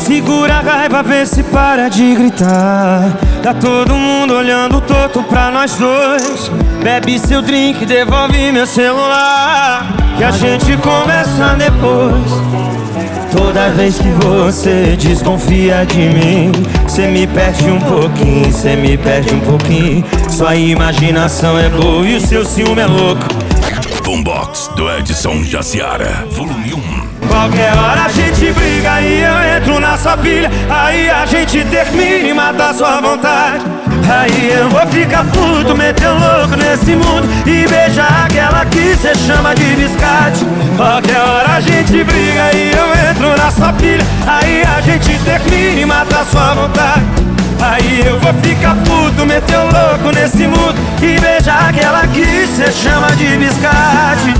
Segura a raiva, vê se para de gritar. Tá todo mundo olhando torto pra nós dois. Bebe seu drink, devolve meu celular, que a gente conversa depois. Toda vez que você desconfia de mim, cê me perde um pouquinho, cê me perde um pouquinho. Sua imaginação é boa e o seu ciúme é louco. Boombox do Edson Jaciara, volume 1. Qualquer hora a gente briga e eu entro na sua pilha. Aí a gente termina e mata a sua vontade. Aí eu vou ficar puto, meter louco nesse mundo e beijar aquela que cê chama de biscate. Qualquer hora a gente briga e eu entro na sua pilha. Aí a gente termina e mata a sua vontade. Aí eu vou ficar puto, meter louco nesse mundo e beijar aquela que cê chama de biscate.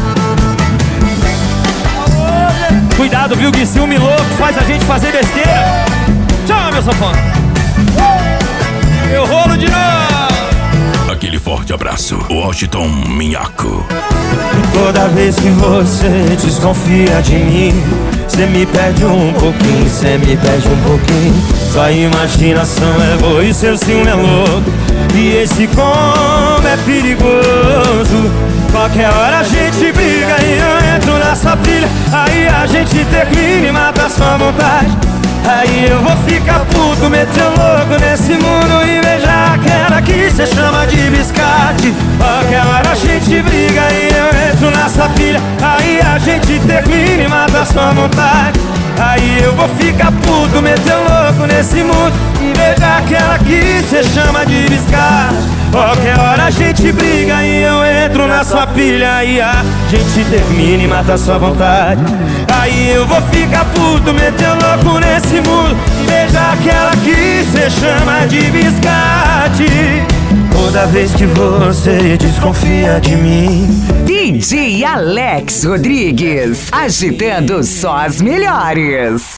Cuidado, viu, que ciúme louco faz a gente fazer besteira. Tchau, meu safão. Eu rolo de novo. Aquele forte abraço, Washington Minhaco. Toda vez que você desconfia de mim, cê me perde um pouquinho, cê me perde um pouquinho. Sua imaginação é boa e seu ciúme é louco. E esse combo é perigoso. Qualquer hora a gente briga e eu entro na sua pilha. Aí a gente termina e mata a sua vontade. Aí eu vou ficar puto, meter louco nesse mundo e beijar aquela que cê chama de biscate. Qualquer hora a gente briga e eu entro na sua pilha. Aí a gente termina e mata a sua vontade. Aí eu vou ficar puto, meter louco nesse mundo e beijar aquela que cê chama de biscate. Qualquer hora a gente briga e eu entro na sua pilha. Aí a gente termina e mata a sua vontade. Aí eu vou ficar puto, meter louco nesse mundo e beijar aquela que cê chama de biscate. Toda vez que você desconfia de mim. DJ Alex Rodrigues, agitando só as melhores.